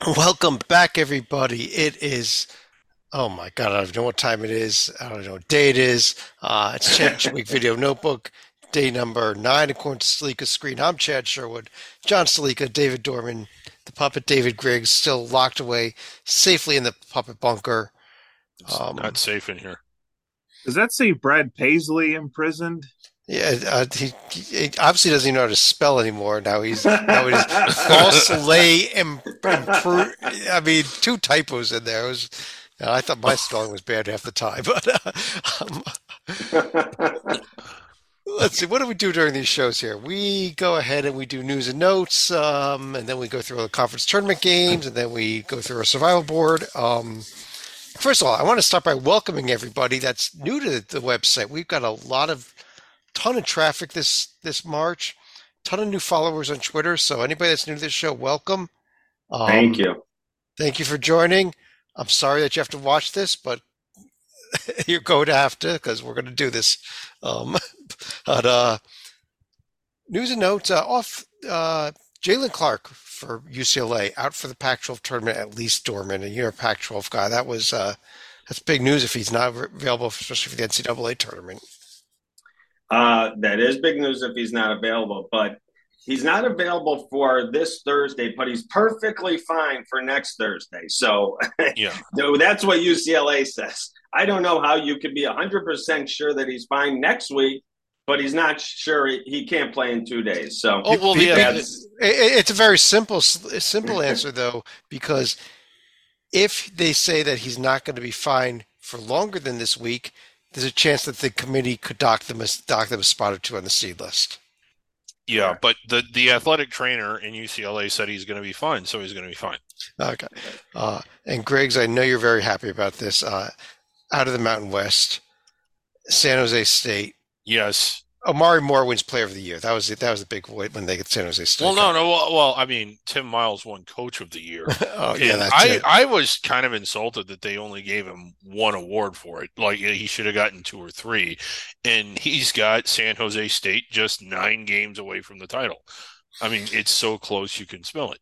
Welcome back, everybody. It is, oh my God, I don't know what time it is. I don't know what day it is. It's Championship Week Video Notebook, day number 9, according to Salika's screen. I'm Chad Sherwood, John Salika, David Dorman, the puppet David Griggs, still locked away safely in the puppet bunker. It's not Um, safe in here. Does that say Brad Paisley imprisoned? yeah, he obviously doesn't even know how to spell anymore. Now he's false lay improve. I mean, two typos in there. It was, I thought my spelling was bad half the time, but let's see. What do we do during these shows here? We go ahead and we do news and notes, and then we go through all the conference tournament games, and then we go through our survival board. First of all, I want to start by welcoming everybody that's new to the website. We've got a ton of traffic this March, ton of new followers on Twitter. So anybody that's new to this show, welcome. Thank Um, you. thank you for joining. I'm sorry that you have to watch this, but you're going to have to because we're going to do this. Um, but news and notes off. Jalen Clark for UCLA out for the Pac-12 tournament at least. Dorman, and you're a Pac-12 guy. That's big news if he's not available, especially for the NCAA tournament. That is big news if he's not available, but he's not available for this Thursday, but he's perfectly fine for next Thursday. So Yeah. no, that's what UCLA says. I don't know how you could be 100% sure that he's fine next week, but he's not sure he can't play in 2 days. So Oh well, that's It's a very simple answer though, because if they say that he's not going to be fine for longer than this week, there's a chance that the committee could dock them a spot or two on the seed list. yeah. But the athletic trainer in UCLA said he's going to be fine, so he's going to be fine. Okay. And Griggs, I know you're very happy about this. Out of the Mountain West, San Jose State. Yes. Omari Moore wins Player of the Year. That was it. That was the big when they get San Jose Well, State. no, no. Well, I mean, Tim Miles won Coach of the Year, Oh yeah, and that's I it. I was kind of insulted that they only gave him one award for it. Like he should have gotten two or three, and he's got San Jose State just 9 games away from the title. I mean, it's so close you can smell it.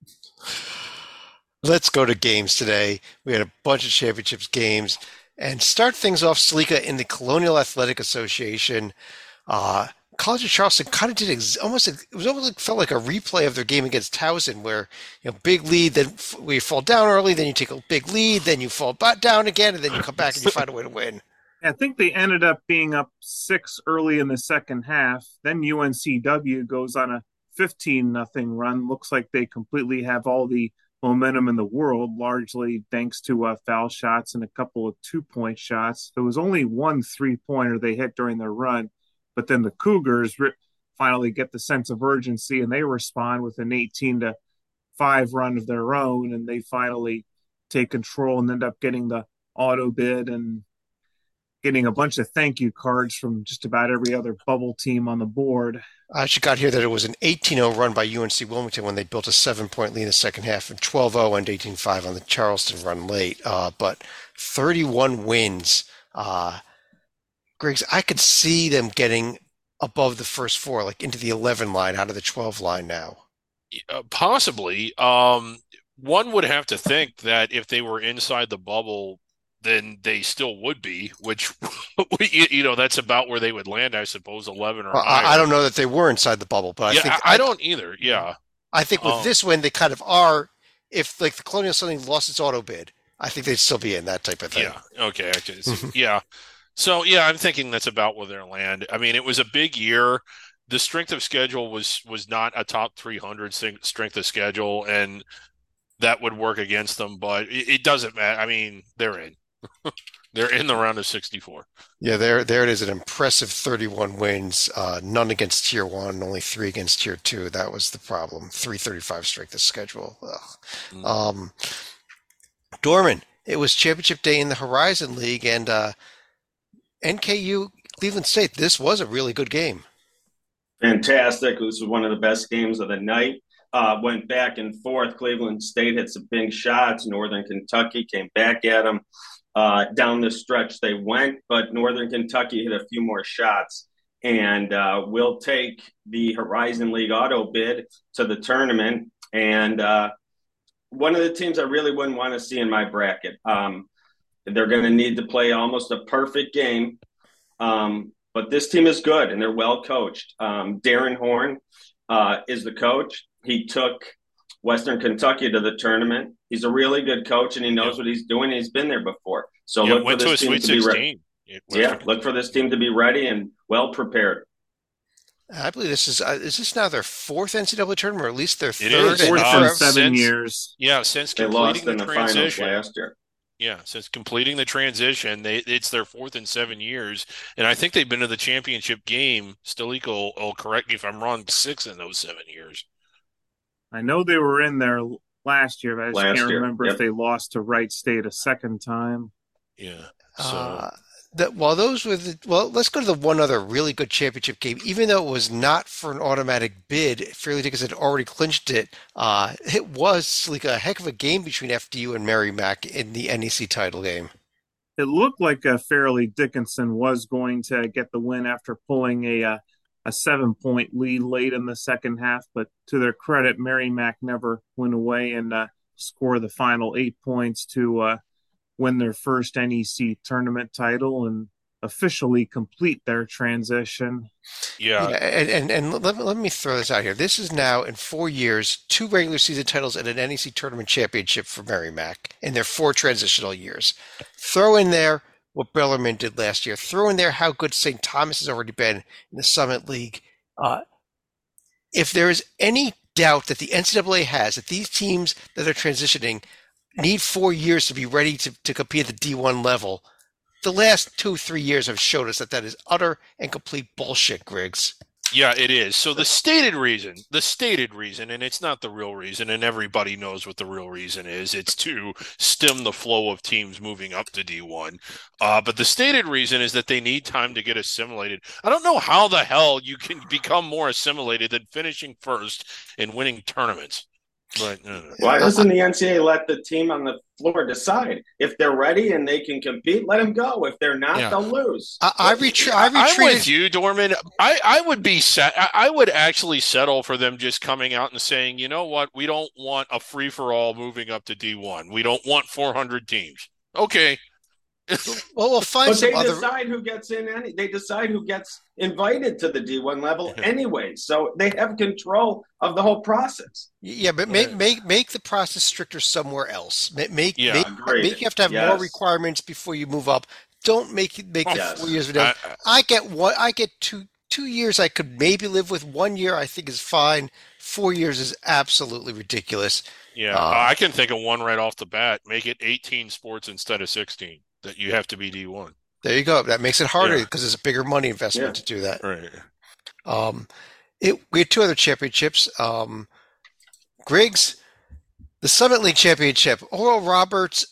Let's go to games today. We had a bunch of championships games and start things off, Salika, in the Colonial Athletic Association. Uh, College of Charleston kind of did it was almost like, felt like a replay of their game against Towson, where big lead, then we fall down early, then you take a big lead, then you fall back down again, and then you come back and you find a way to win. I think they ended up being up six early in the second half. Then UNCW goes on a 15-0 run. Looks like they completely have all the momentum in the world, largely thanks to foul shots and a couple of 2-point shots. There was only one 3-pointer they hit during their run, but then the Cougars finally get the sense of urgency and they respond with an 18-5 run of their own, and they finally take control and end up getting the auto bid and getting a bunch of thank you cards from just about every other bubble team on the board. I actually got here that it was an 18-0 run by UNC Wilmington when they built a 7-point lead in the second half, and 12-0 and 18-5 on the Charleston run late. But 31 wins. Griggs, I could see them getting above the first four, like into the 11 line out of the 12 line now. Possibly. One would have to think that if they were inside the bubble, then they still would be, which that's about where they would land, I suppose, 11 or I higher. don't know that they were inside the bubble, but Yeah, I don't either. Yeah. I think with Um, this win they kind of are. If like the Colonial Something lost its auto bid, I think they'd still be in that type of thing. yeah. Okay. I can see. Yeah. So yeah, I'm thinking that's about where they land. I mean, it was a big year. The strength of schedule was not a top 300 strength of schedule, and that would work against them. But it doesn't matter. I mean, they're in. They're in the round of 64. Yeah, there it is. An impressive 31 wins, none against Tier 1, only 3 against Tier 2. That was the problem. 335 strength of schedule. Ugh. Mm. Dorman, it was championship day in the Horizon League, and NKU Cleveland State. This was a really good game. fantastic. This was one of the best games of the night. Went back and forth. Cleveland State hit some big shots. Northern Kentucky came back at them. Down the stretch they went, but Northern Kentucky hit a few more shots. And we'll take the Horizon League auto bid to the tournament. And one of the teams I really wouldn't want to see in my bracket. They're going to need to play almost a perfect game. But this team is good and they're well coached. Darren Horn is the coach. He took Western Kentucky to the tournament. He's a really good coach and he knows what he's doing. He's been there before. So look for this team to be ready. Yeah, look for this team to be ready and well prepared. I believe this is this now their fourth NCAA tournament, or at least their It third is. Fourth in 7 Since- years. Yeah, since They completing lost in the the finals transition. last year. Yeah, since completing the transition, it's their fourth in 7 years, and I think they've been to the championship game. Stilico will correct me if I'm wrong. 6 in those 7 years. I know they were in there last year, but I just can't remember Yep. if they lost to Wright State a second time. Yeah. So let's go to the one other really good championship game. Even though it was not for an automatic bid, Fairleigh Dickinson had already clinched it. It was like a heck of a game between FDU and Merrimack in the NEC title game. It looked like Fairleigh Dickinson was going to get the win after pulling a 7-point lead late in the second half, but to their credit, Merrimack never went away and scored the final 8 points to win their first NEC tournament title and officially complete their transition. yeah. And let me throw this out here. This is now in 4 years, 2 regular season titles and an NEC tournament championship for Merrimack in their 4 transitional years. Throw in there what Bellarmine did last year. Throw in there how good St. Thomas has already been in the Summit League. If there is any doubt that the NCAA has that these teams that are transitioning need 4 years to be ready to compete at the D1 level, the last 2-3 years have showed us that is utter and complete bullshit, Griggs. Yeah, it is. So the stated reason, and it's not the real reason, and everybody knows what the real reason is. It's to stem the flow of teams moving up to D1. But the stated reason is that they need time to get assimilated. I don't know how the hell you can become more assimilated than finishing first and winning tournaments. But Why doesn't the NCAA let the team on the floor decide? If they're ready and they can compete, let them go. If they're not, they'll lose. I'm with you, Dorman. I would be set. I would actually settle for them just coming out and saying, you know what, we don't want a free for all moving up to D1. We don't want 400 teams. Okay. Well, we'll find but some they other. decide who gets in. They decide who gets invited to the D1 level anyway. So they have control of the whole process. Yeah, but make the process stricter somewhere else. Make you have to have more requirements before you move up. Don't make it 4 years. I get 2 years. I could maybe live with. 1 year I think is fine. 4 years is absolutely ridiculous. Yeah, I can think of one right off the bat. Make it 18 sports instead of 16. That you have to be D1. There you go. That makes it harder because it's a bigger money investment to do that. Right. We had 2 other championships. Griggs, the Summit League Championship. Oral Roberts.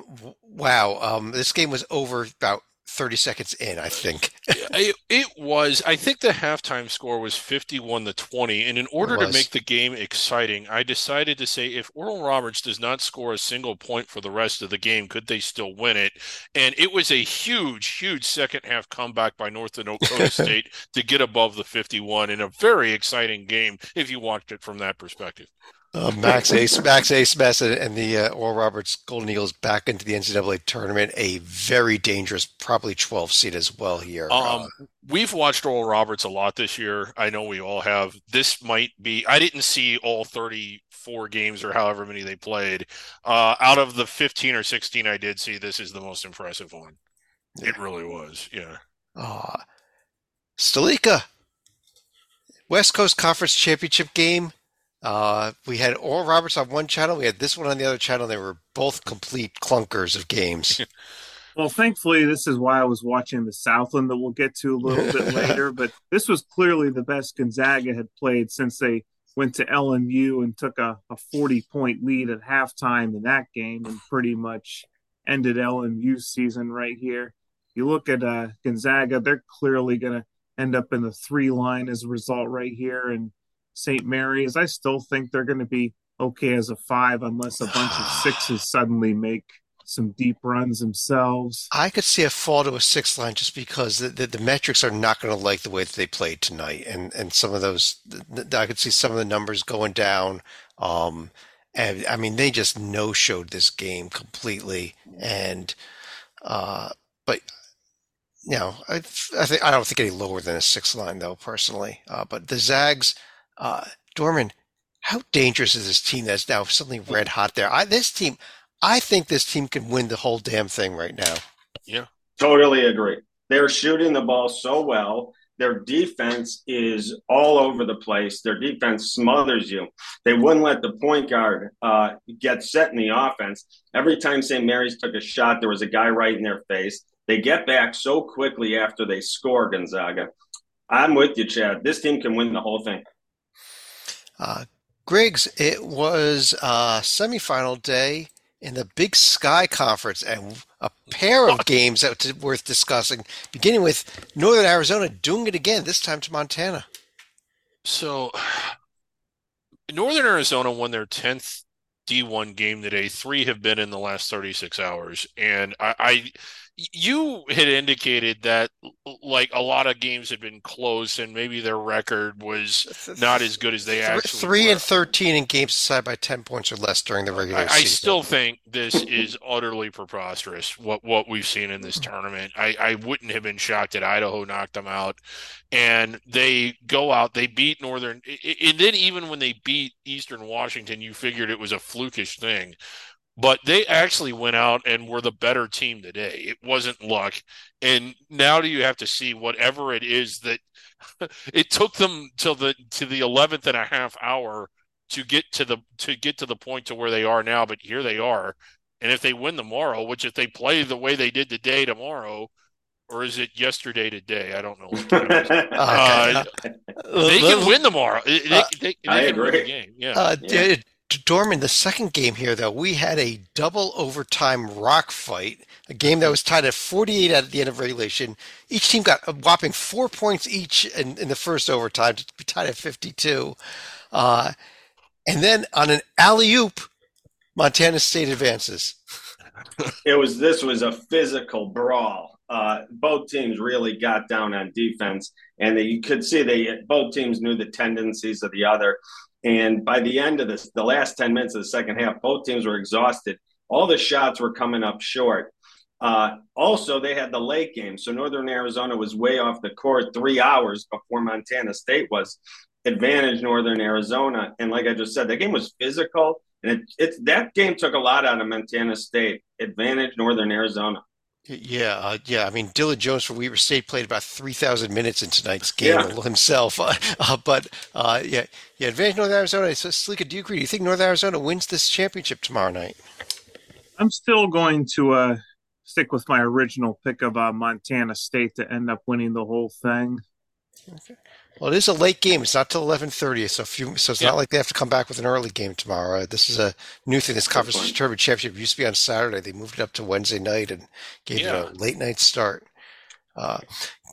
Wow. This game was over about 30 seconds in, I think. It was. I think the halftime score was 51-20, and in order to make the game exciting, I decided to say if Oral Roberts does not score a single point for the rest of the game, could they still win it? And it was a huge second half comeback by North Dakota State to get above the 51 in a very exciting game if you watched it from that perspective. Max A. Smith and the Oral Roberts Golden Eagles back into the NCAA tournament, a very dangerous, probably 12 seed as well here. We've watched Oral Roberts a lot this year. I know we all have. This might be, I didn't see all 34 games or however many they played. Out of the 15 or 16 I did see, this is the most impressive one. Yeah. It really was, yeah. Stilica, West Coast Conference Championship game. We had Oral Roberts on one channel. We had this one on the other channel. They were both complete clunkers of games. Well, thankfully, this is why I was watching the Southland that we'll get to a little bit later. But this was clearly the best Gonzaga had played since they went to LMU and took a 40-point lead at halftime in that game and pretty much ended LMU's season right here. You look at Gonzaga, they're clearly going to end up in the 3 line as a result right here. And St. Mary's, I still think they're going to be okay as a 5 unless a bunch of 6s suddenly make some deep runs themselves. I could see a fall to a 6 line just because the metrics are not going to like the way that they played tonight. And some of those, I could see some of the numbers going down. And I mean, they just no-showed this game completely. And but I don't think any lower than a 6 line though, personally. But the Zags, uh, Dorman, how dangerous is this team that's now suddenly red hot there? I think this team can win the whole damn thing right now. Yeah. Totally agree. They're shooting the ball so well. Their defense is all over the place. Their defense smothers you. They wouldn't let the point guard get set in the offense. Every time St. Mary's took a shot, there was a guy right in their face. They get back so quickly after they score, Gonzaga. I'm with you, Chad. This team can win the whole thing. Uh, Griggs, it was semifinal day in the Big Sky Conference, and a pair of games that were worth discussing, beginning with Northern Arizona doing it again, this time to Montana. So Northern Arizona won their 10th D1 game today. Three have been in the last 36 hours. And you had indicated that like a lot of games had been close and maybe their record was not as good as they actually 3 were. and 13 in games decided by 10 points or less during the regular I season. still think this is utterly preposterous, what we've seen in this tournament. I wouldn't have been shocked that Idaho knocked them out. And they go out, they beat Northern. And then even when they beat Eastern Washington, you figured it was a flukish thing. But they actually went out and were the better team today. It wasn't luck. And now do you have to see whatever it is that it took them to the 11th and a half hour to get to the point to where they are now, but here they are. And if they win tomorrow, which if they play the way they did today tomorrow, or is it yesterday today? I don't know what time it is. They can win tomorrow. They can win the game. Yeah. Dorman, the second game here, though, we had a double overtime rock fight, a game that was tied at 48 at the end of regulation. Each team got a whopping 4 points each in the first overtime to be tied at 52. And then on an alley-oop, Montana State advances. This was a physical brawl. Both teams really got down on defense, and you could see both teams knew the tendencies of the other. And by the end of the last 10 minutes of the second half, both teams were exhausted. All the shots were coming up short. Also, they had the late game. So Northern Arizona was way off the court 3 hours before Montana State was. Advantage Northern Arizona. And like I just said, the game was physical. And that game took a lot out of Montana State. Advantage Northern Arizona. Yeah. I mean, Dylan Jones for Weber State played about 3,000 minutes in tonight's game himself. Advantage Northern Arizona. So, Sleeka, do you agree? Do you think Northern Arizona wins this championship tomorrow night? I'm still going to stick with my original pick of Montana State to end up winning the whole thing. Okay. Well, it is a late game. It's not till 11:30, so it's not like they have to come back with an early game tomorrow. This is a new thing. This conference tournament championship used to be on Saturday. They moved it up to Wednesday night and gave it a late night start. What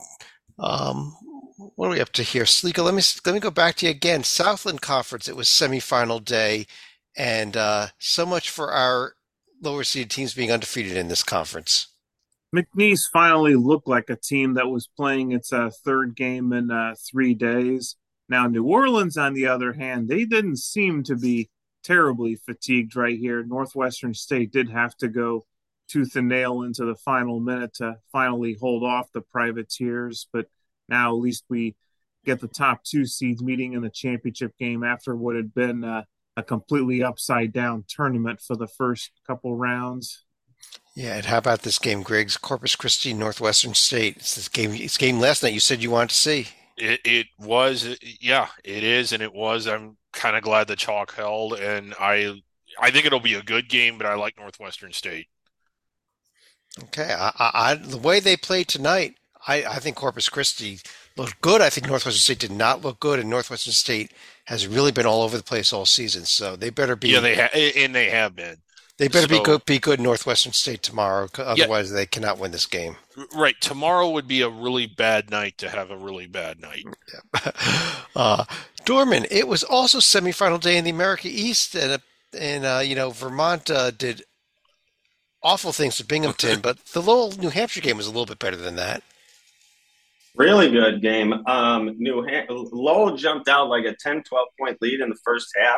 are we up to here, Sleeka? Let me go back to you again. Southland Conference. It was semifinal day, and so much for our lower seeded teams being undefeated in this conference. McNeese finally looked like a team that was playing its third game in 3 days. Now, New Orleans, on the other hand, they didn't seem to be terribly fatigued right here. Northwestern State did have to go tooth and nail into the final minute to finally hold off the Privateers. But now at least we get the top 2 seeds meeting in the championship game after what had been a completely upside down tournament for the first couple rounds. Yeah, and how about this game, Griggs? Corpus Christi, Northwestern State. It's game last night you said you wanted to see. It was, it is, and it was. I'm kind of glad the chalk held, and I think it'll be a good game, but I like Northwestern State. Okay, the way they played tonight, I think Corpus Christi looked good. I think Northwestern State did not look good, and Northwestern State has really been all over the place all season. So they better be. Yeah, they have been. They better be good Northwestern State tomorrow. Otherwise, they cannot win this game. Right. Tomorrow would be a really bad night to have a really bad night. Yeah. Dorman, it was also semifinal day in the America East, and Vermont did awful things to Binghamton, but the little New Hampshire game was a little bit better than that. Really good game. Lowell jumped out like a 10, 12-point lead in the first half.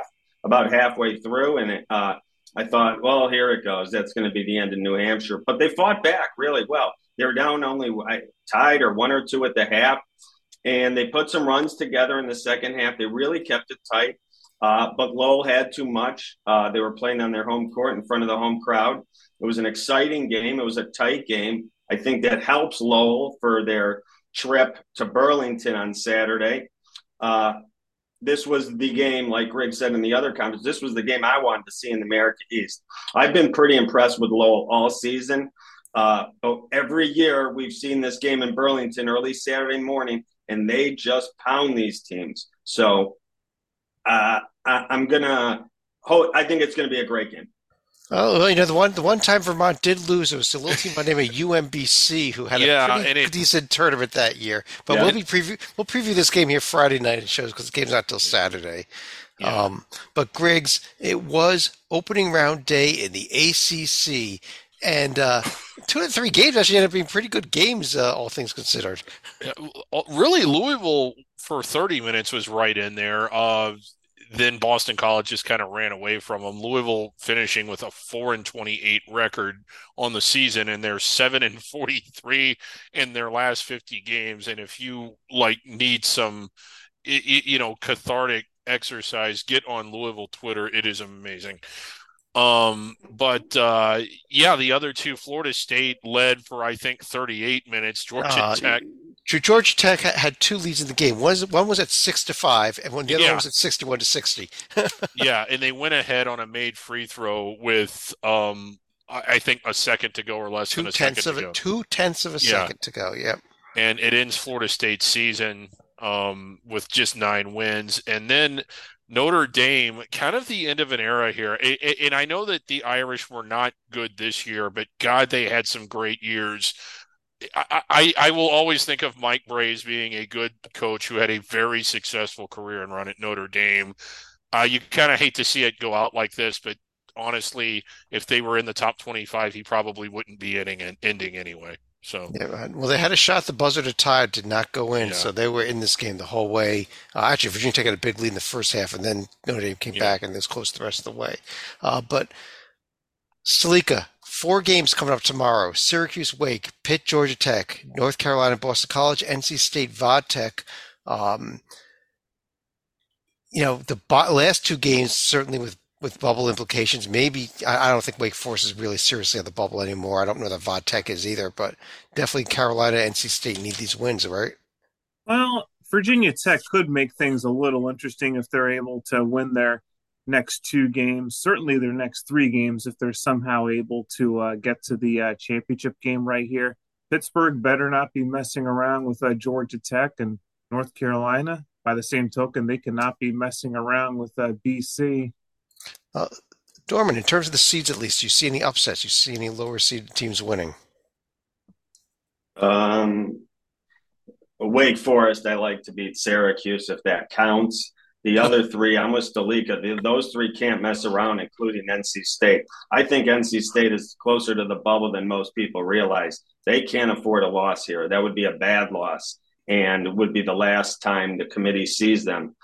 about halfway through, and I thought, well, here it goes. That's going to be the end of New Hampshire. But they fought back really well. They were down only tied or 1 or 2 at the half, and they put some runs together in the second half. They really kept it tight. But Lowell had too much. They were playing on their home court in front of the home crowd. It was an exciting game. It was a tight game. I think that helps Lowell for their trip to Burlington on Saturday. This was the game, like Greg said in the other comments, this was the game I wanted to see in the America East. I've been pretty impressed with Lowell all season. But every year we've seen this game in Burlington early Saturday morning, and they just pound these teams. So I'm gonna. I think it's gonna be a great game. Oh, well, the one time Vermont did lose, it was a little team by the name of UMBC who had a pretty decent tournament that year. But we'll preview this game here Friday night in shows because the game's not till Saturday. Yeah. But Griggs, it was opening round day in the ACC, and 2 of the 3 games actually ended up being pretty good games, all things considered. Really, Louisville for 30 minutes was right in there. Then Boston College just kind of ran away from them. Louisville finishing with a 4-28 record on the season, and they're 7-43 in their last 50 games. And if you need some, cathartic exercise, get on Louisville Twitter. It is amazing. The other 2, Florida State led for I think 38 minutes. Georgia Tech. Georgia Tech had 2 leads in the game. One was at 6-5, and the other one was at 61-60. Yeah, and they went ahead on a made free throw with I think a second to go or less than a second to go. 2/10 of a second to go. Yep. And it ends Florida State's season with just 9 wins, and then Notre Dame, kind of the end of an era here. And I know that the Irish were not good this year, but God, they had some great years. I will always think of Mike Brey as being a good coach who had a very successful career and run at Notre Dame. You kind of hate to see it go out like this, but honestly, if they were in the top 25, he probably wouldn't be ending anyway. So yeah, well, they had a shot at the buzzer to tie, did not go in, so they were in this game the whole way. Actually, Virginia Tech had a big lead in the first half, and then Notre Dame came back and it was close the rest of the way. But Salika, 4 games coming up tomorrow: Syracuse, Wake, Pitt, Georgia Tech, North Carolina, Boston College, NC State, Vodtech. The last 2 games certainly with bubble implications. Maybe I don't think Wake Forest is really seriously on the bubble anymore. I don't know that Vodtech is either, but definitely Carolina, NC State need these wins, right? Well, Virginia Tech could make things a little interesting if they're able to win their next 2 games. Certainly their next 3 games if they're somehow able to get to the championship game right here. Pittsburgh better not be messing around with Georgia Tech, and North Carolina, by the same token, they cannot be messing around with BC. Dorman, in terms of the seeds at least, do you see any upsets? You see any lower seeded teams winning? Wake Forest, I like to beat Syracuse if that counts. The other 3, I'm with Stalika. Those 3 can't mess around, including NC State. I think NC State is closer to the bubble than most people realize. They can't afford a loss here. That would be a bad loss and would be the last time the committee sees them.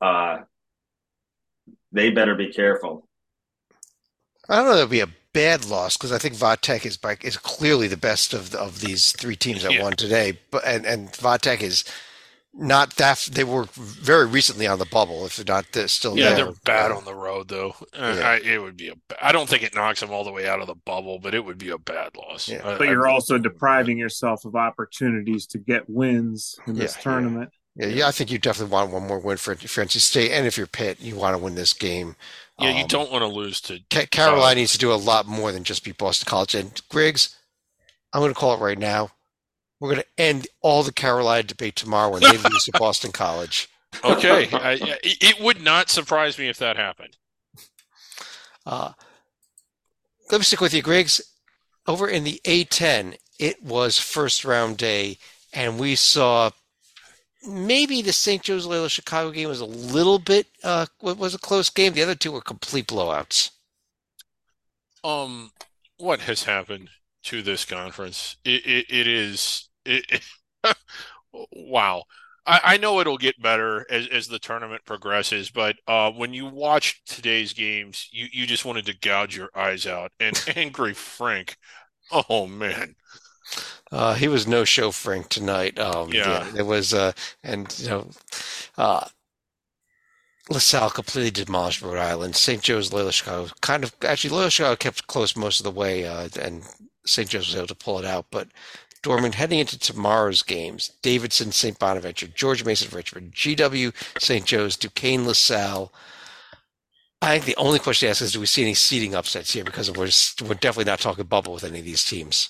They better be careful. I don't know that would be a bad loss because I think Vodtech is clearly the best of these 3 teams that won today. But and Vodtech is not that they were very recently on the bubble. If they're not still there, they're bad on the road though. It would be I don't think it knocks them all the way out of the bubble, but it would be a bad loss. Yeah. But you're also depriving yourself of opportunities to get wins in this tournament. Yeah, I think you definitely want one more win for NC State, and if you're Pitt, you want to win this game. Yeah, you don't want to lose to Carolina. Needs to do a lot more than just beat Boston College. And Griggs, I'm going to call it right now. We're going to end all the Carolina debate tomorrow when they lose to Boston College. Okay, it would not surprise me if that happened. Let me stick with you, Griggs. Over in the A10, it was first round day, and we saw. Maybe the St. Joe's Loyola Chicago game was a little bit was a close game. The other 2 were complete blowouts. What has happened to this conference? It is wow. I know it'll get better as the tournament progresses, but when you watch today's games, you just wanted to gouge your eyes out. And Angry Frank, oh man, He was no show Frank tonight. Yeah, yeah, it was, and uh, LaSalle completely demolished Rhode Island. St. Joe's, Loyola Chicago, kind of actually Loyola Chicago kept close most of the way, and St. Joe's was able to pull it out. But Dorman heading into tomorrow's games: Davidson, St. Bonaventure, George Mason, Richmond, GW, St. Joe's, Duquesne, LaSalle. I think the only question to ask is, do we see any seeding upsets here? Because we're definitely not talking bubble with any of these teams.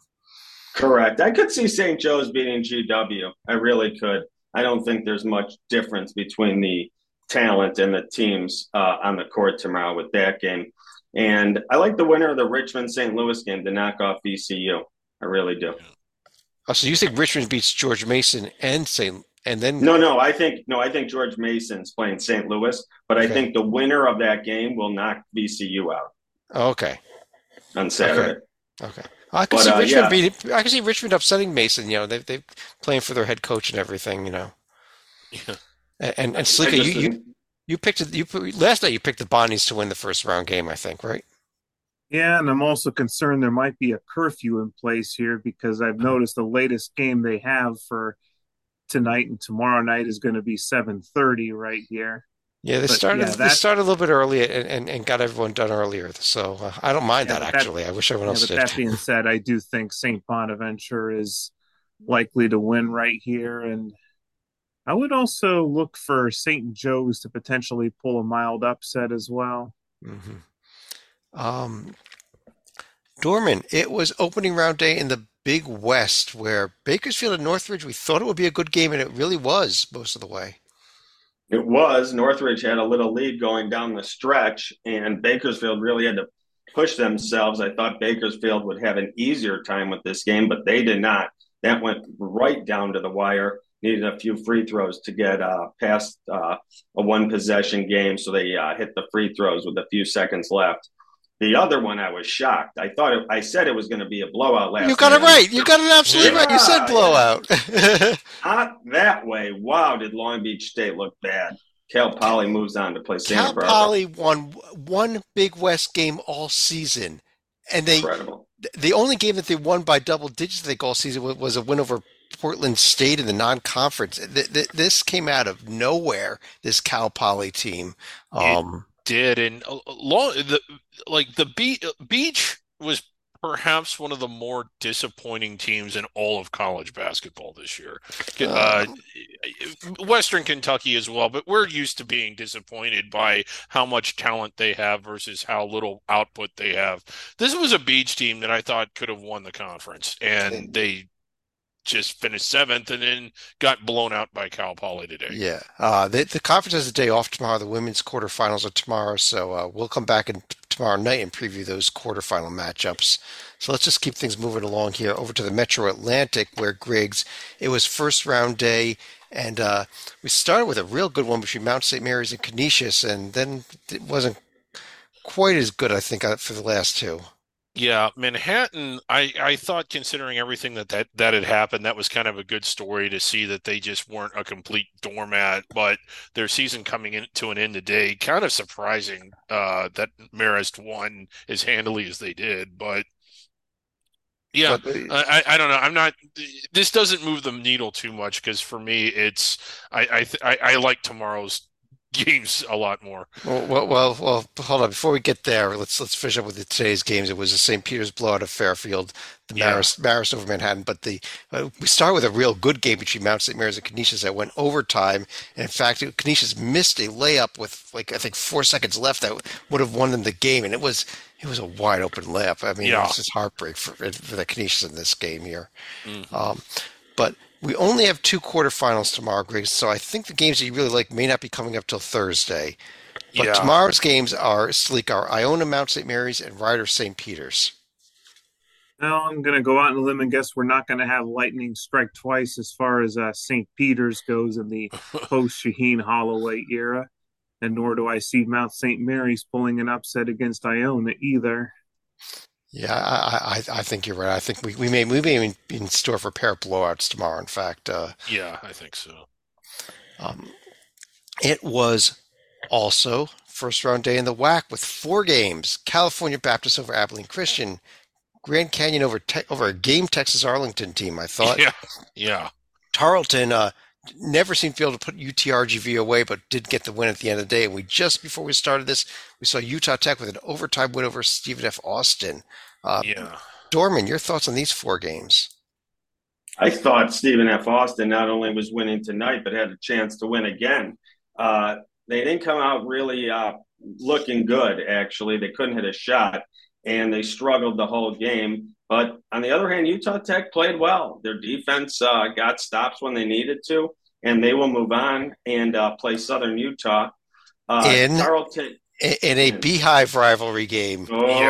Correct. I could see St. Joe's beating GW. I really could. I don't think there's much difference between the talent and the teams on the court tomorrow with that game. And I like the winner of the Richmond St. Louis game to knock off VCU. I really do. Oh, so you think Richmond beats George Mason and St. and then No. I think George Mason's playing St. Louis, but I okay. think the winner of that game will knock VCU out Oh, okay. on Okay. Saturday. Okay. I could But see Richmond yeah, beating. I could see Richmond upsetting Mason. They playing for their head coach and everything. yeah, And I Slika, just you picked last night. You picked the Bonnies to win the first round game. I think, right? Yeah, and I'm also concerned there might be a curfew in place here because I've noticed the latest game they have for tonight and tomorrow night is going to be 7:30 right here. Yeah, But yeah, they that started a little bit early and got everyone done earlier. So I don't mind yeah, that but that actually. I wish everyone yeah, else but did. that being said, I do think St. Bonaventure is likely to win right here, and I would also look for St. Joe's to potentially pull a mild upset as well. hmm Um, Dorman, it was opening round day in the Big West where Bakersfield and Northridge. We thought it would be a good game, and it really was most of the way. It was. Northridge had a little lead going down the stretch, and Bakersfield really had to push themselves. I thought Bakersfield would have an easier time with this game, but they did not. That went right down to the wire. Needed a few free throws to get past a one possession game, so they hit the free throws with a few seconds left. The other one, I was shocked. I said it was going to be a blowout You last got night it on the right. You show. got it absolutely yeah. right. You said Yeah, yeah. blowout. Not that way. Wow, did Long Beach State look bad? Cal Poly moves on to play Santa Cal Barbara. Poly won one Big West game all season, and Incredible. the only game that they won by double digits, I think, all season was a win over Portland State in the non-conference. This came out of nowhere. This Cal Poly team. It Um, did, and Beach was perhaps one of the more disappointing teams in all of college basketball this year. uh, Uh, Western Kentucky as well, but we're used to being disappointed by how much talent they have versus how little output they have. This was a Beach team that I thought could have won the conference, and they just finished seventh and then got blown out by Cal Poly today. yeah. The conference has a day off tomorrow. The women's quarterfinals are tomorrow, so we'll come back tomorrow night and preview those quarterfinal matchups. So let's just keep things moving along here over to the Metro Atlantic, where Griggs, it was first round day, and we started with a real good one between Mount St. Mary's and Canisius, and then it wasn't quite as good, I think, for the last two. Yeah, Manhattan, I thought considering everything that had happened, that was kind of a good story to see that they just weren't a complete doormat, but their season coming into an end today, kind of surprising that Marist won as handily as they did. But yeah, But I don't know. I'm not. This doesn't move the needle too much because for me, I like tomorrow's games a lot more. well, hold on. Before we get there, let's finish up with today's games. It was the St. Peter's blowout of Fairfield, the Yeah. Marist over Manhattan. But we start with a real good game between Mount St. Mary's and Canisius that went overtime. And in fact, Canisius missed a layup with like I think 4 seconds left that would have won them the game, and it was a wide open layup. I mean, it Yeah. was just heartbreak for the Canisius in this game here. hmm Um, but we only have two quarterfinals tomorrow, Greg. So I think the games that you really like may not be coming up till Thursday. But Yeah. tomorrow's games are sleek are Iona Mount St. Mary's and Rider St. Peter's. Now I'm going to go out on a limb and guess we're not going to have lightning strike twice as far as St. Peter's goes in the post Shaheen Holloway era, and nor do I see Mount St. Mary's pulling an upset against Iona either. Yeah, I think you're right. I think we may be in store for a pair of blowouts tomorrow. In fact, Yeah, I think so. Um, it was also first round day in the WAC with 4 games. California Baptist over Abilene Christian. Grand Canyon over a game Texas Arlington team, I thought. Yeah, yeah. Tarleton never seemed to be able to put UTRGV away, but did get the win at the end of the day. And just before we started this, we saw Utah Tech with an overtime win over Stephen F. Austin. Yeah. Dorman, your thoughts on these 4 games? I thought Stephen F. Austin not only was winning tonight, but had a chance to win again. They didn't come out really looking good, actually. They couldn't hit a shot, and they struggled the whole game. But on the other hand, Utah Tech played well. Their defense got stops when they needed to, and they will move on and play Southern Utah. In Tarleton. In a Beehive rivalry game.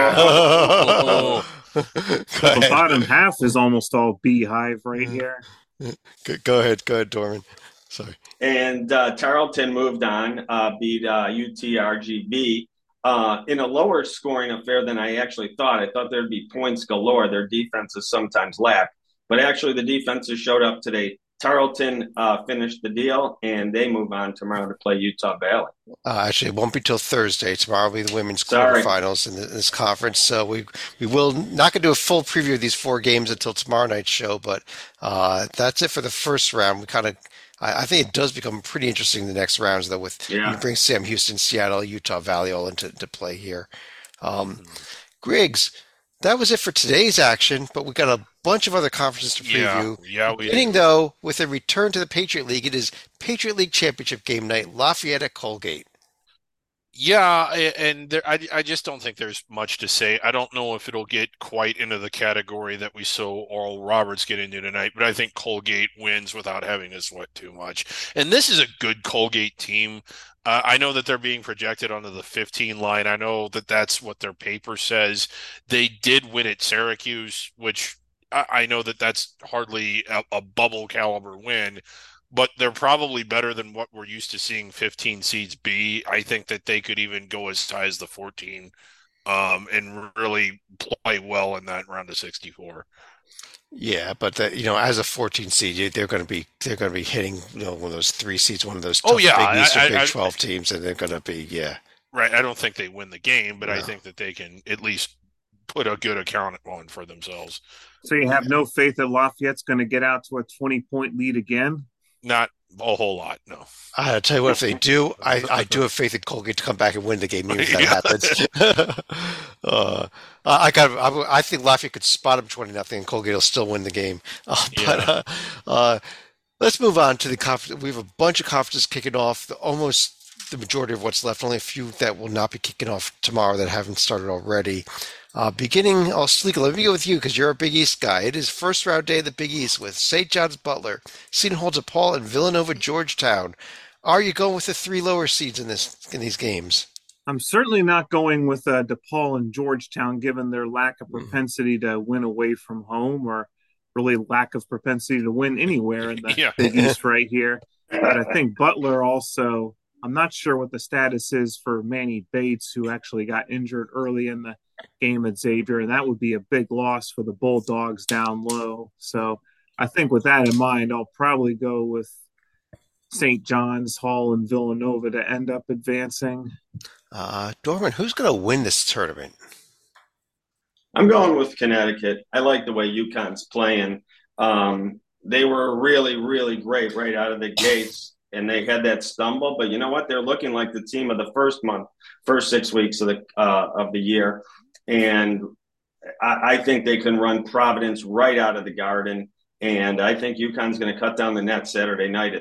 Yeah. The bottom half is almost all Beehive right here. Go ahead, Dorman. Sorry. And Tarleton moved on, beat UTRGV in a lower scoring affair than I actually thought. I thought there'd be points galore. Their defenses sometimes lack, but actually the defenses showed up today. Tarleton finished the deal, and they move on tomorrow to play Utah Valley. Actually, it won't be till Thursday. Tomorrow will be the women's Sorry. quarterfinals in this conference. So we will not going to do a full preview of these 4 games until tomorrow night's show. But that's it for the first round. I think it does become pretty interesting in the next rounds, though, with you bring Sam Houston, Seattle, Utah Valley all into play here. Griggs, that was it for today's action, but we got a bunch of other conferences to preview. Yeah, beginning, though, with a return to the Patriot League. It is Patriot League Championship game night, Lafayette at Colgate. Yeah, and I just don't think there's much to say. I don't know if it'll get quite into the category that we saw Oral Roberts get into tonight, but I think Colgate wins without having to sweat too much. And this is a good Colgate team. I know that they're being projected onto the 15 line. I know that that's what their paper says. They did win at Syracuse, which I know that that's hardly a bubble caliber win, but they're probably better than what we're used to seeing 15 seeds be. I think that they could even go as high as the 14 and really play well in that round of 64. Yeah, but as a 14 seed, they're going to be hitting one of those 3 seeds, one of those tough Big East or Big 12 teams, and they're going to be right. I don't think they win the game, but No. I think that they can at least put a good account on for themselves. So you have no faith that Lafayette's going to get out to a 20-point lead again? Not a whole lot, no. I'll tell you what, if they do, I do have faith in Colgate to come back and win the game, even if that happens. I think Lafayette could spot them 20-0, and Colgate will still win the game. Let's move on to the conference. We have a bunch of conferences kicking off. Almost the majority of what's left. Only a few that will not be kicking off tomorrow that haven't started already. Beginning, Sleeka, let me go with you because you're a Big East guy. It is first round day of the Big East with St. John's Butler, Seton Hall DePaul, and Villanova Georgetown. Are you going with the 3 lower seeds in these games? I'm certainly not going with DePaul and Georgetown, given their lack of propensity to win away from home, or really lack of propensity to win anywhere in the Big East right here. But I think Butler also, I'm not sure what the status is for Manny Bates, who actually got injured early in the game at Xavier, and that would be a big loss for the Bulldogs down low. So I think with that in mind, I'll probably go with St. John's, Hall, and Villanova to end up advancing. Dorman, who's going to win this tournament? I'm going with Connecticut. I like the way UConn's playing. They were really, really great right out of the gates, and they had that stumble. But you know what? They're looking like the team of the first 6 weeks of the year. And I think they can run Providence right out of the Garden. And I think UConn's going to cut down the net Saturday night.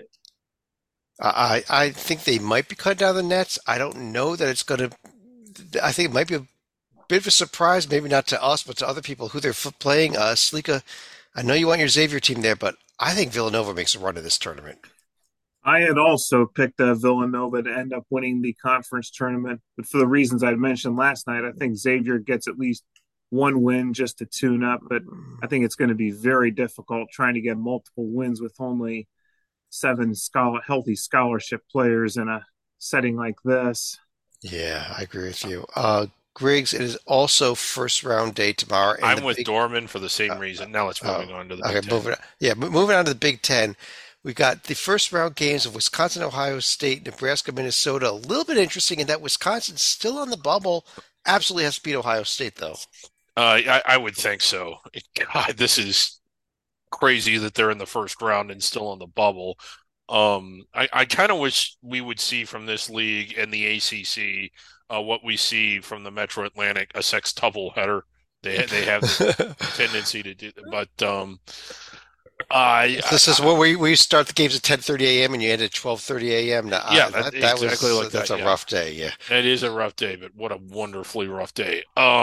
I think they might be cutting down the nets. I don't know that it's going to. I think it might be a bit of a surprise, maybe not to us, but to other people who they're playing. Sleeka, I know you want your Xavier team there, but I think Villanova makes a run of this tournament. I had also picked Villanova to end up winning the conference tournament, but for the reasons I mentioned last night, I think Xavier gets at least one win just to tune up, but I think it's going to be very difficult trying to get multiple wins with only 7 healthy scholarship players in a setting like this. Yeah, I agree with you. Griggs, it is also first round day tomorrow. I'm with Dorman for the same reason. Now let's moving on to the Big Ten. Moving on to the Big Ten. We got the first round games of Wisconsin, Ohio State, Nebraska, Minnesota. A little bit interesting in that Wisconsin's still on the bubble. Absolutely has to beat Ohio State, though. I would think so. God, this is crazy that they're in the first round and still on the bubble. I kind of wish we would see from this league and the ACC what we see from the Metro Atlantic, a sextuple header. They have the tendency to do, but This is where we start the games at 10:30 a.m. and you end at 12:30 a.m. Now, yeah, that exactly was like that's that. a Yeah, rough day. Yeah. it is a rough day, but what a wonderfully rough day.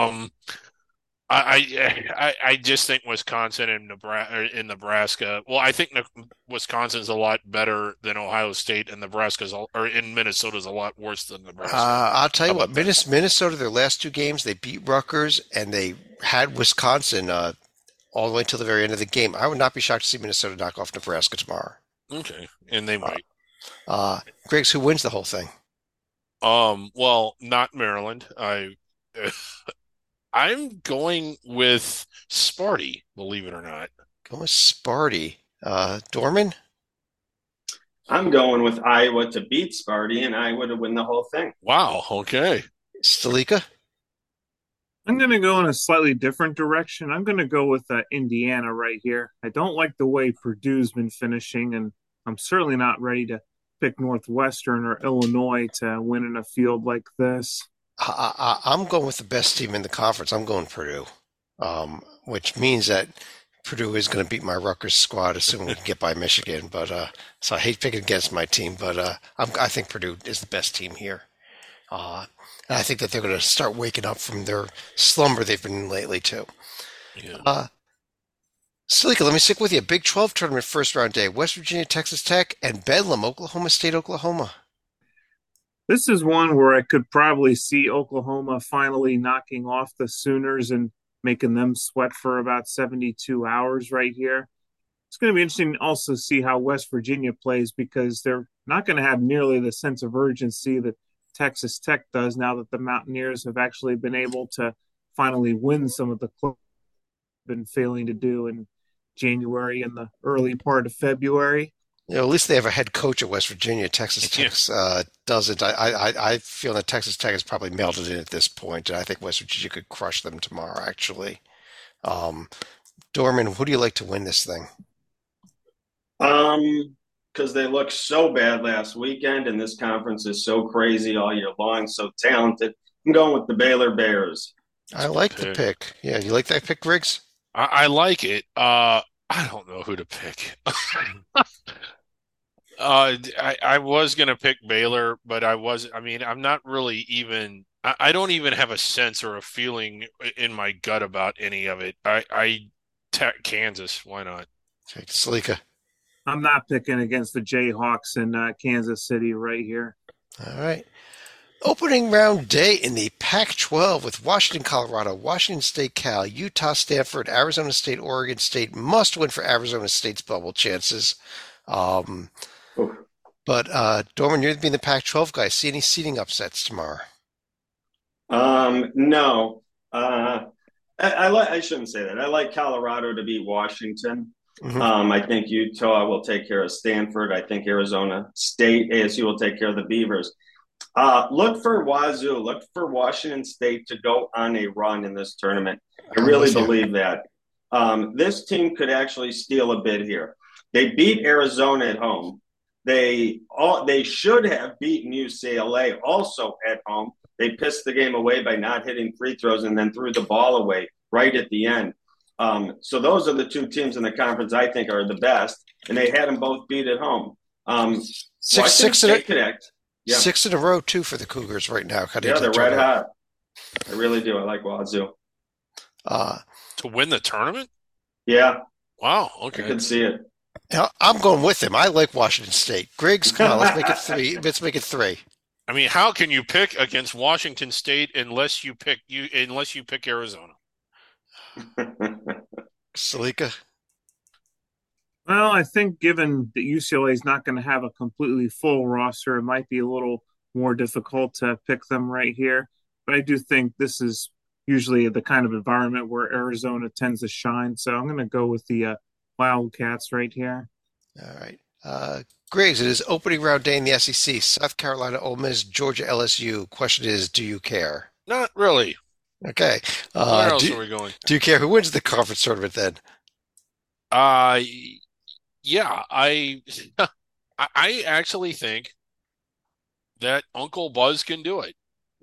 I just think Wisconsin and Nebraska. Well, I think Wisconsin's a lot better than Ohio State, and or in Minnesota's a lot worse than Nebraska. I'll tell How you what, about that? Minnesota, their last two games, they beat Rutgers and they had Wisconsin all the way until the very end of the game. I would not be shocked to see Minnesota knock off Nebraska tomorrow. Okay, and they Uh, might. Griggs, who wins the whole thing? Well, not Maryland. I'm going with Sparty, believe it or not. Go with Sparty. Dorman? I'm going with Iowa to beat Sparty and Iowa to win the whole thing. Wow. Okay. Stalika? I'm going to go in a slightly different direction. I'm going to go with Indiana right here. I don't like the way Purdue's been finishing, and I'm certainly not ready to pick Northwestern or Illinois to win in a field like this. I'm going with the best team in the conference. I'm going Purdue, which means that Purdue is going to beat my Rutgers squad, assuming we can get by Michigan. But so I hate picking against my team, but I think Purdue is the best team here. Uh, and I think that they're going to start waking up from their slumber they've been in lately too. Yeah. Salika, let me stick with you. Big 12 tournament first round day. West Virginia, Texas Tech, and Bedlam, Oklahoma State, Oklahoma. This is one where I could probably see Oklahoma finally knocking off the Sooners and making them sweat for about 72 hours right here. It's going to be interesting to also see how West Virginia plays because they're not going to have nearly the sense of urgency that Texas Tech does now that the Mountaineers have actually been able to finally win some of the clubs they've been failing to do in January and the early part of February. You know, at least they have a head coach at West Virginia. Texas Yeah. Tech doesn't. I feel that Texas Tech has probably mailed it in at this point, and I think West Virginia could crush them tomorrow, actually. Um, Dorman, who do you like to win this thing? Because they looked so bad last weekend, and this conference is so crazy all year long, so talented. I'm going with the Baylor Bears. I That's a good like the pick. pick. Yeah, you like that pick, Griggs? I like it. I don't know who to pick. I was gonna pick Baylor, but I mean, I'm not really even. I don't even have a sense or a feeling in my gut about any of it. Kansas. Why not? Okay, Salika. I'm not picking against the Jayhawks in Kansas City right here. All right. Opening round day in the Pac-12 with Washington, Colorado, Washington State, Cal, Utah, Stanford, Arizona State, Oregon State. Must win for Arizona State's bubble chances. Um, Oof. but Dorman, you're being the Pac-12 guy. See any seeding upsets tomorrow? No. I shouldn't say that. I like Colorado to beat Washington. Hmm. I think Utah will take care of Stanford. I think Arizona State, ASU will take care of the Beavers. Look for Wazoo. Look for Washington State to go on a run in this tournament. I I'm really with you. believe that. This team could actually steal a bid here. They beat Arizona at home. They should have beaten UCLA also at home. They pissed the game away by not hitting free throws and then threw the ball away right at the end. So those are the two teams in the conference I think are the best, and they had them both beat at home. Six, Washington six in a, State connect. Yeah, six in a row, too, for the Cougars right now, heading yeah, to the they're red tournament. hot. I really do. I like Wazoo. Uh, To win the tournament? Yeah, Wow. I Okay. could see it. now, I'm going with him. I like Washington State. Griggs, come on, let's make it three. Let's make it three. I mean, how can you pick against Washington State unless you pick Arizona? Salika? Well, I think given that UCLA is not going to have a completely full roster, it might be a little more difficult to pick them right here. But I do think this is usually the kind of environment where Arizona tends to shine. So I'm going to go with the Wildcats right here. All right. Uh, Griggs, it is opening round day in the SEC. South Carolina, Ole Miss, Georgia, LSU. Question is, do you care? Not really. Okay. Where Uh, else do are we going? do you care who wins the conference tournament then? Uh, yeah, I actually think that Uncle Buzz can do it.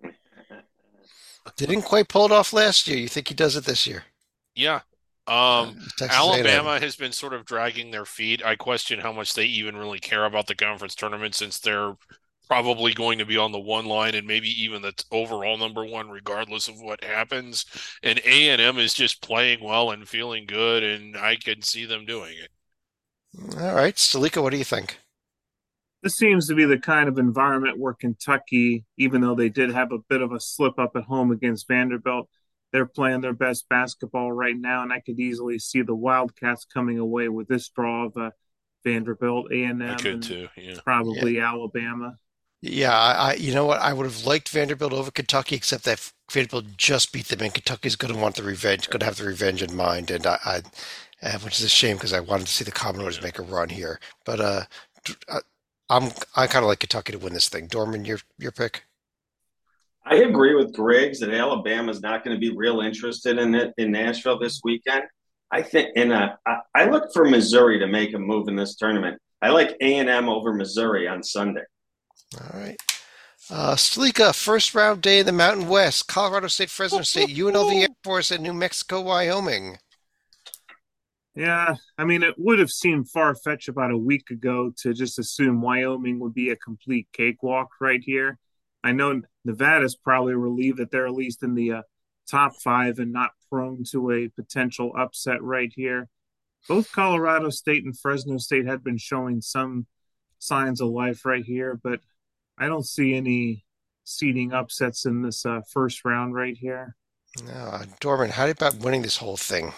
Didn't quite pull it off last year. You think he does it this year? Yeah. Uh, Texas A&M. Alabama has been sort of dragging their feet. I question how much they even really care about the conference tournament since they're probably going to be on the one line and maybe even the overall number one, regardless of what happens. And A&M is just playing well and feeling good, and I can see them doing it. All right, Stalika, what do you think? This seems to be the kind of environment where Kentucky, even though they did have a bit of a slip up at home against Vanderbilt, they're playing their best basketball right now, and I could easily see the Wildcats coming away with this draw of Vanderbilt, A and I M, could and too. Yeah. Yeah, probably Alabama. yeah. You know what? I would have liked Vanderbilt over Kentucky, except that Vanderbilt just beat them, and Kentucky's going to want the revenge, going to have the revenge in mind, which is a shame because I wanted to see the Commodores make a run here. But I- I kind of like Kentucky to win this thing. Dorman, your pick. I agree with Griggs that Alabama's not going to be real interested in it in Nashville this weekend. I think, and I look for Missouri to make a move in this tournament. I like A&M over Missouri on Sunday. All right. Stalika, first round day in the Mountain West. Colorado State, Fresno State, UNLV Air Force, and New Mexico, Wyoming. Yeah, I mean, it would have seemed far fetched about a week ago to just assume Wyoming would be a complete cakewalk right here. I know Nevada's probably relieved that they're at least in the top five and not prone to a potential upset right here. Both Colorado State and Fresno State had been showing some signs of life right here, but I don't see any seeding upsets in this first round right here. No, Dorman, how about winning this whole thing?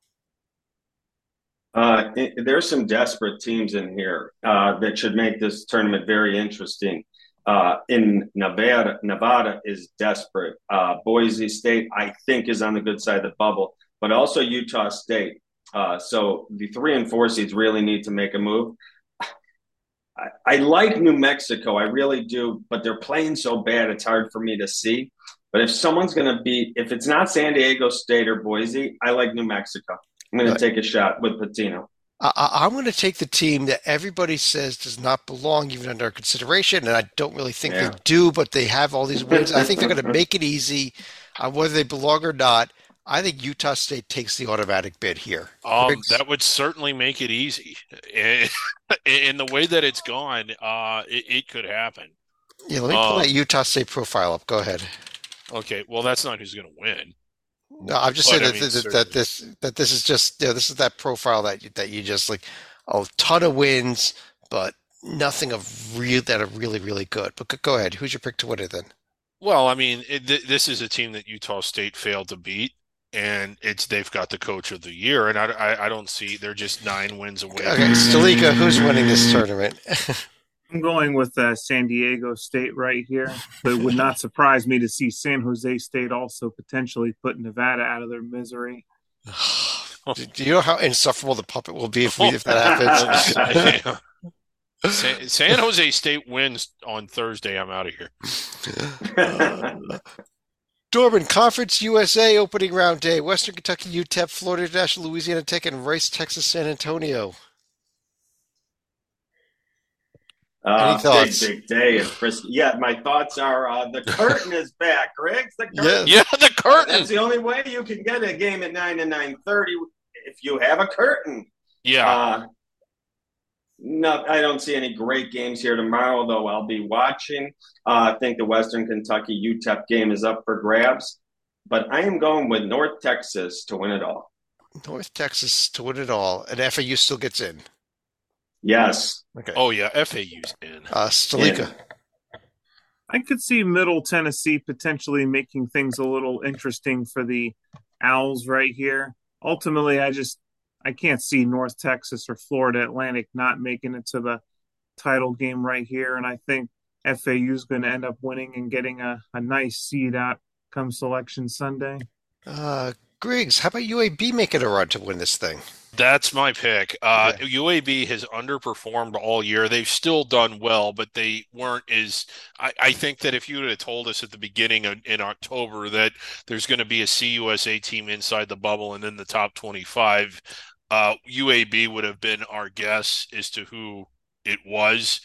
There's some desperate teams in here that should make this tournament very interesting. In Nevada is desperate. Boise State, I think, is on the good side of the bubble, but also Utah State. So the 3 and 4 seeds really need to make a move. I like New Mexico, I really do, but they're playing so bad, it's hard for me to see. But if someone's going to be, if it's not San Diego State or Boise, I like New Mexico. I'm going to take a shot with Patino. I'm going to take the team that everybody says does not belong even under consideration, and I don't really think they Yeah. do, but they have all these wins. I think they're going to make it easy, whether they belong or not. I think Utah State takes the automatic bid here. Griggs? That would certainly make it easy. And in the way that it's gone, it could happen. Yeah, let me pull Uh, that Utah State profile up. Go ahead. okay, well, that's not who's going to win, No, I'm just saying but I that mean, certainly. this is just this is that profile that you just like a ton of wins, but nothing of real that are really really good. But go ahead. Who's your pick to win it then? Well, I mean, this is a team that Utah State failed to beat, and they've got the coach of the year, and I don't see they're just 9 wins away Okay, from winning. Stalika, who's winning this tournament? I'm going with San Diego State right here, but it would not surprise me to see San Jose State also potentially put Nevada out of their misery. Do you know how insufferable the puppet will be if that happens? Yeah. San Jose State wins on Thursday. I'm out of here. Uh, Dorman, Conference USA opening round day. Western Kentucky, UTEP, Florida International, Louisiana Tech, and Rice, Texas, San Antonio. Any Big, thoughts? big day at Frisco. Yeah, my thoughts are the curtain is back, Griggs. The curtain. Yes. Yeah, the curtain. That's the only way you can get a game at 9 and 9:30 if you have a curtain. Yeah. No, I don't see any great games here tomorrow, though I'll be watching. I think the Western Kentucky UTEP game is up for grabs, but I am going with North Texas to win it all. North Texas to win it all, and FAU still gets in. Yes. Okay. Oh yeah, FAU's in. Stalika. I could see Middle Tennessee potentially making things a little interesting for the Owls right here. Ultimately, I can't see North Texas or Florida Atlantic not making it to the title game right here, and I think FAU is going to end up winning and getting a nice seed out come Selection Sunday. Griggs, how about UAB making a run to win this thing? That's my pick. Yeah. UAB has underperformed all year. They've still done well, but they weren't as. I think that if you would have told us at the beginning in October that there's going to be a CUSA team inside the bubble and in the top 25, UAB would have been our guess as to who it was.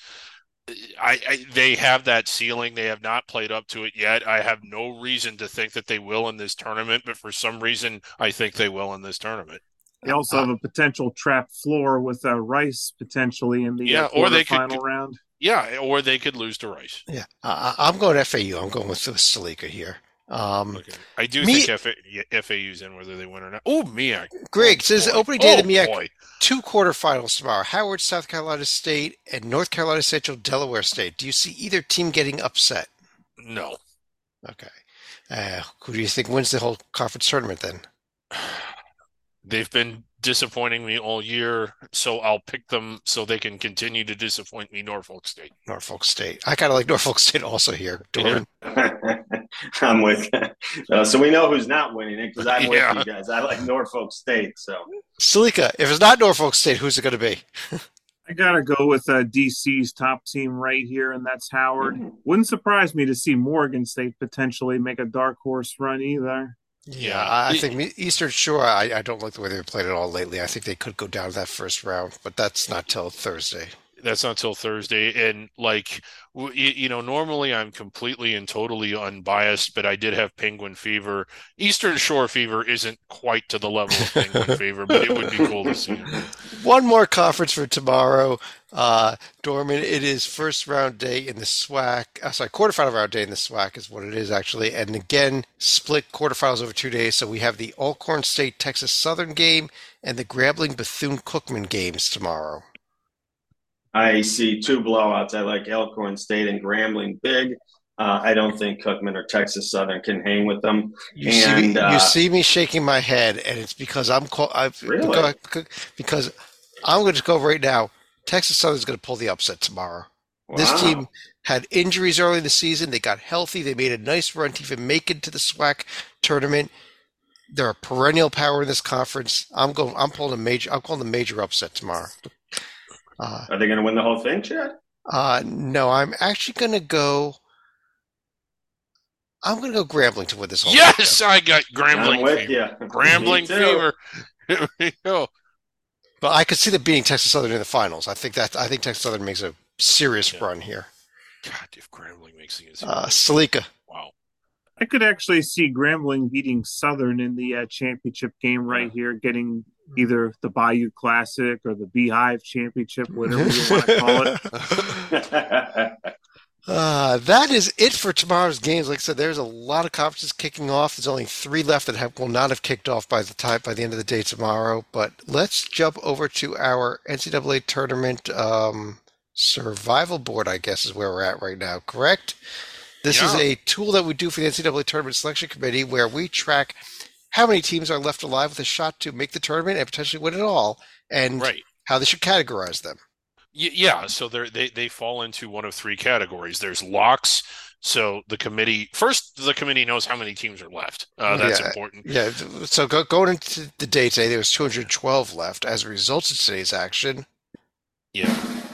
They have that ceiling. They have not played up to it yet. I have no reason to think that they will in this tournament, but for some reason, I think they will in this tournament. They also have a potential trap floor with Rice potentially in the or they could, quarterfinal round. yeah, or they could lose to Rice. Yeah, I'm going FAU. I'm going with Salika here. Okay. I do think FAU's in whether they win or not. Oh, MEAC. Greg, says opening day of the MEAC, boy. 2 quarterfinals tomorrow. Howard, South Carolina State, and North Carolina Central, Delaware State. Do you see either team getting upset? No. Okay. Who do you think wins the whole conference tournament then? They've been disappointing me all year, so I'll pick them so they can continue to disappoint me, Norfolk State. Norfolk State. I kind of like Norfolk State also here. Doran. I'm with you. So we know who's not winning it because I'm with you guys. I like Norfolk State. So Salika, if it's not Norfolk State, who's it going to be? I got to go with DC's top team right here, and that's Howard. Wouldn't surprise me to see Morgan State potentially make a dark horse run either. Yeah, I think Eastern Shore, I don't like the way they've played it all lately. I think they could go down to that first round, but that's not till Thursday. That's not till Thursday. And normally I'm completely and totally unbiased, but I did have Penguin fever. Eastern Shore fever isn't quite to the level of Penguin fever, but it would be cool to see. One more conference for tomorrow. Dorman, it is first round day in the SWAC. Quarterfinal round day in the SWAC is what it is actually. And again, split quarterfinals over 2 days. So we have the Alcorn State Texas Southern game and the Grambling Bethune Cookman games tomorrow. I see 2 blowouts. I like Alcorn State and Grambling big. I don't think Cookman or Texas Southern can hang with them. You see me shaking my head, and it's because Really? Because I'm going to go right now. Texas Southern is going to pull the upset tomorrow. Wow. This team had injuries early in the season. They got healthy. They made a nice run to even make it to the SWAC tournament. They're a perennial power in this conference. I'm calling the major upset tomorrow. Are they going to win the whole thing, Chad? No, I'm actually going to go. I'm going to go Grambling to win this whole. Yes, I got Grambling. I'm with fever. you. Grambling fever. Here we go. But I could see them beating Texas Southern in the finals. I think Texas Southern makes a serious run here. God, if Grambling makes it. Salika. Wow. I could actually see Grambling beating Southern in the championship game right here, getting either the Bayou Classic or the Beehive Championship, whatever you want to call it. That is it for tomorrow's games. Like I said, there's a lot of conferences kicking off. There's only 3 left that will not have kicked off by the end of the day tomorrow. But let's jump over to our NCAA tournament survival board, I guess is where we're at right now, correct? This is a tool that we do for the NCAA Tournament Selection Committee where we track how many teams are left alive with a shot to make the tournament and potentially win it all, and how they should categorize them. Yeah, so they fall into one of 3 categories. There's locks. So the committee knows how many teams are left. That's important. Yeah. So going into the day today, there was 212 left as a result of today's action. Yeah.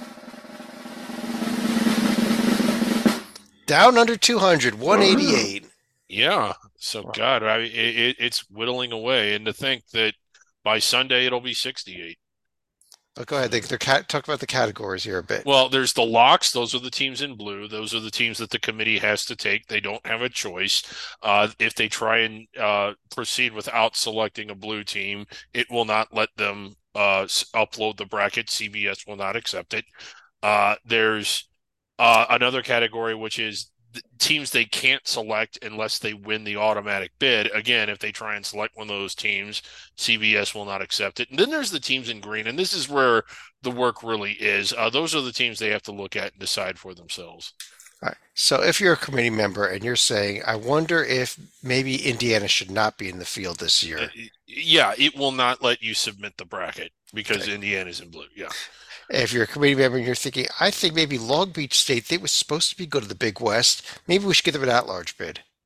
Down under 200, 188. Yeah. So, God, it's whittling away. And to think that by Sunday it'll be 68. But go ahead. Talk about the categories here a bit. Well, there's the locks. Those are the teams in blue. Those are the teams that the committee has to take. They don't have a choice. If they try and proceed without selecting a blue team, it will not let them upload the bracket. CBS will not accept it. There's another category, which is teams they can't select unless they win the automatic bid. Again, if they try and select one of those teams, CBS will not accept it. And then there's the teams in green, and this is where the work really is. Those are the teams they have to look at and decide for themselves. All right. So if you're a committee member and you're saying, I wonder if maybe Indiana should not be in the field this year. Yeah, it will not let you submit the bracket because Indiana's in blue. Yeah. If you're a committee member and you're thinking, I think maybe Long Beach State, they were supposed to be go to the Big West. Maybe we should give them an at-large bid.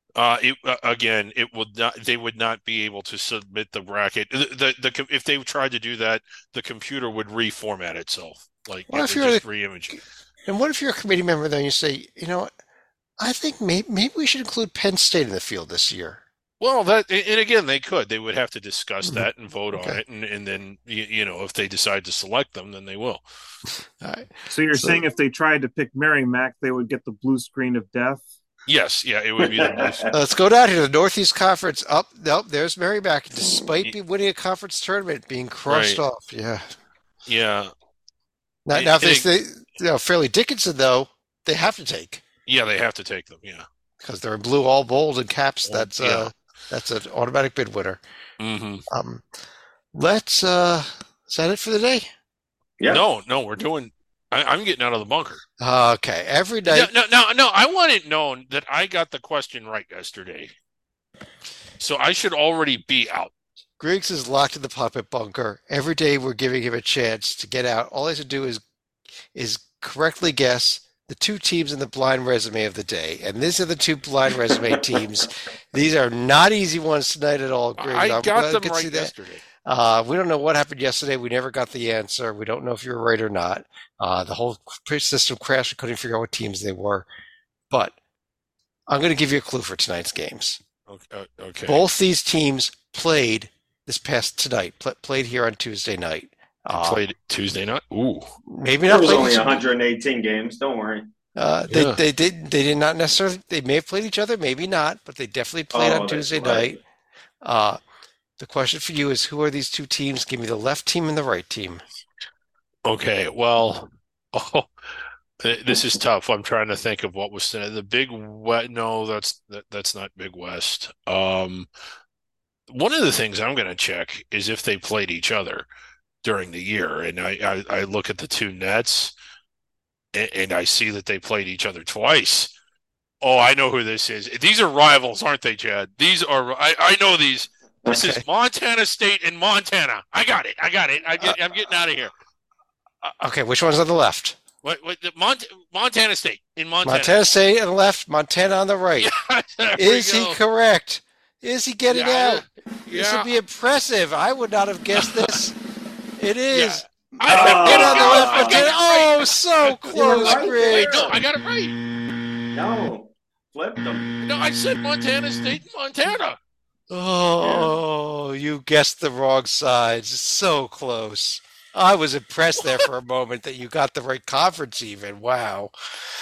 Again, it would not. They would not be able to submit the bracket. If they tried to do that, the computer would reformat itself. Like What it if would you're just the, reimage. and what if you're a committee member then you say, you know what, I think maybe we should include Penn State in the field this year. Well, that and again, they could. They would have to discuss Mhm. that and vote on Okay. it, and then if they decide to select them, then they will. All right. So you're So saying if they tried to pick Merrimack, they would get the blue screen of death? Yes, yeah, it would be the blue. let's go down here to the Northeast Conference. Up, nope, there's Merrimack. Despite winning a conference tournament, being crossed Right. off. Yeah. Yeah. Now if they It- say, Fairleigh Dickinson, though, they have to take yeah, they have to take them. Yeah. because they're in blue, all bold, and caps. Yeah. That's an automatic bid winner. Hmm. Um, let's. Is that it for the day? Yeah. No, we're doing. I'm getting out of the bunker. Okay. Every night. No. I want it known that I got the question right yesterday, so I should already be out. Griggs is locked in the puppet bunker. Every day we're giving him a chance to get out. All he has to do is correctly guess the two teams in the blind resume of the day. And these are the two blind resume teams. These are not easy ones tonight at all, Griggs. I I'm got glad them to see right that. yesterday. We don't know what happened yesterday. We never got the answer. We don't know if you were right or not. The whole system crashed. We couldn't figure out what teams they were. But I'm going to give you a clue for tonight's games. Okay. Both these teams played this past tonight, played here on Tuesday night. Played Tuesday night. Ooh. Maybe There not was played only each 118 games. Don't worry. They did not necessarily. They may have played each other, maybe not, but they definitely played on that's Tuesday right. night. The question for you is, who are these two teams? Give me the left team and the right team. Okay. Well, this is tough. I'm trying to think of what was the Big West. No, that's not Big West. One of the things I'm going to check is if they played each other during the year, and I look at the two nets, and I see that they played each other twice. Oh, I know who this is. These are rivals, aren't they, Chad? These are. I know these. This Okay. is Montana State and Montana. I got it. I'm getting out of here. Okay, which one's on the left? Montana State in Montana. Montana State on the left, Montana on the right. Yeah, there we Is he go. correct? Is he getting out? This Yeah. would be impressive. I would not have guessed this. It is. I Montana on the left, I got Montana. it right. Oh, so close, right Greg. No, I got it right. No, flipped them. No, I said Montana State and Montana. Oh, you guessed the wrong sides. So close. I was impressed there for a moment that you got the right conference even. Wow.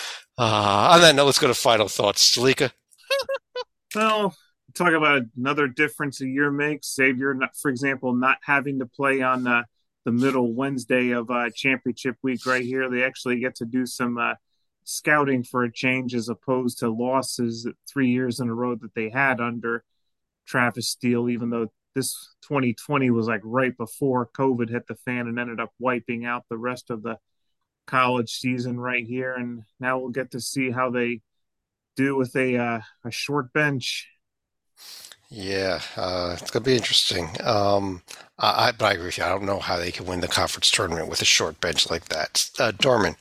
On that note, let's go to final thoughts. Jalika? Well, talk about another difference a year makes. Xavier, for example, not having to play on the middle Wednesday of championship week right here. They actually get to do some scouting for a change as opposed to losses 3 years in a row that they had under Travis Steele, even though this 2020 was like right before COVID hit the fan and ended up wiping out the rest of the college season right here. And now we'll get to see how they do with a short bench. Yeah, it's going to be interesting. But I agree with you. I don't know how they can win the conference tournament with a short bench like that. Dorman.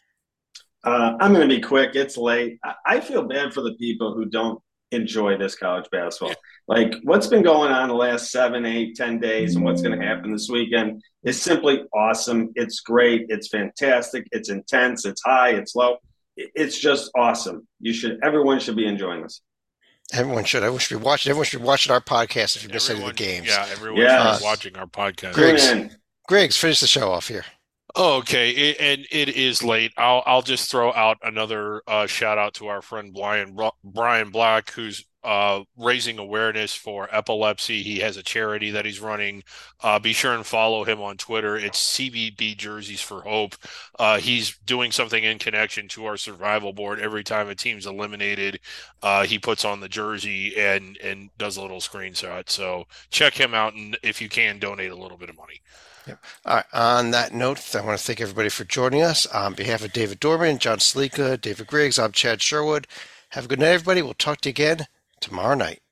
I'm going to be quick. It's late. I feel bad for the people who don't enjoy this college basketball. Like what's been going on the last 7, 8, 10 days and what's going to happen this weekend is simply awesome. It's great. It's fantastic. It's intense. It's high. It's low. It's just awesome. Everyone should be enjoying this. Everyone should. Everyone should be watching. Everyone should be watching our podcast if you miss any of the games. Yeah, everyone Yes. should be watching our podcast. Griggs. Tune in. Griggs, finish the show off here. Okay, and it is late. I'll just throw out another shout out to our friend Brian Black, who's raising awareness for epilepsy. He has a charity that he's running. Be sure and follow him on Twitter. It's CBB Jerseys for Hope. He's doing something in connection to our survival board. Every time a team's eliminated, he puts on the jersey and does a little screenshot. So check him out, and if you can, donate a little bit of money. Yep. All right. On that note, I want to thank everybody for joining us. On behalf of David Dorman, John Salika, David Griggs, I'm Chad Sherwood. Have a good night, everybody. We'll talk to you again tomorrow night.